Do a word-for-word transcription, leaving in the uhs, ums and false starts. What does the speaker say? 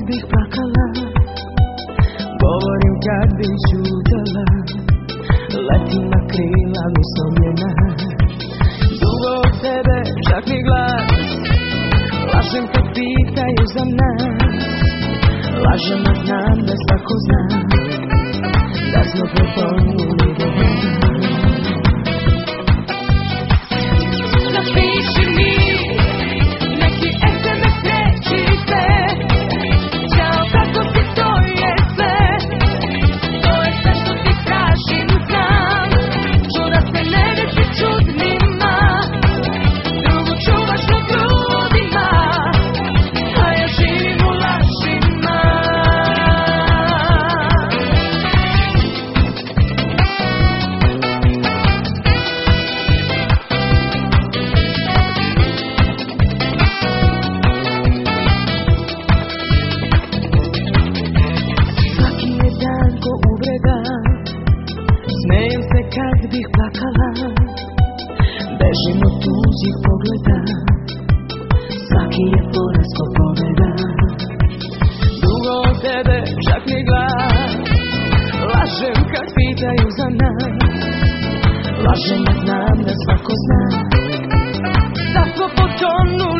bih plakala, govorim kad bih ćutala. Letim na krila uslomljena, dugo od tebe čak ni glas. Lažem kad pitaju za nas, lažem da znam da svako zna da smo potonuli do dna. Napiši mi neki es em es, reći se ćao, kako si, to je sve. To je sve što ti tražim, znam. Čuda se ne desi čudnima, drugu čuvaš na grudima, a ja živim u lažima. Svaki je dan ko uvreda, smejem se kad bih plakala, bežim od tuđih pogleda. Svaki je poraz ko pobeda, dugo od tebe čak ni glas. Lažem kad pitaju za nas, lažem da znam da svako zna da smo potonuli.